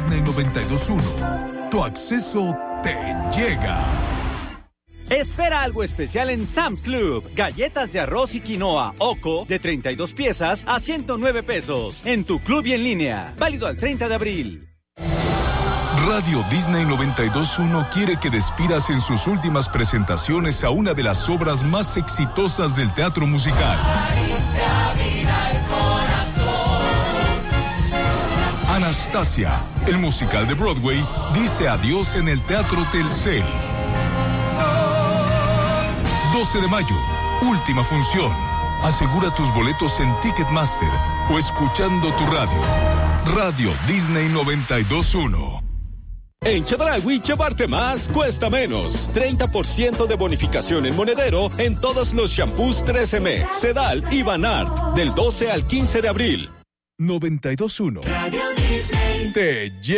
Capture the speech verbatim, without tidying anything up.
Disney noventa y dos punto uno. Tu acceso te llega. Espera algo especial en Sam's Club. Galletas de arroz y quinoa Oco de treinta y dos piezas a ciento nueve pesos. En tu club y en línea. Válido al treinta de abril. Radio Disney noventa y dos punto uno quiere que despidas en sus últimas presentaciones a una de las obras más exitosas del teatro musical. Anastasia, el musical de Broadway, dice adiós en el Teatro Telcel. doce de mayo, última función. Asegura tus boletos en Ticketmaster o escuchando tu radio. Radio Disney noventa y dos punto uno. En Chedraui, llevarte más cuesta menos. treinta por ciento de bonificación en monedero en todos los shampoos tres eme, Sedal y Vanart, del doce al quince de abril. noventa y dos punto uno. Radio Disney. Te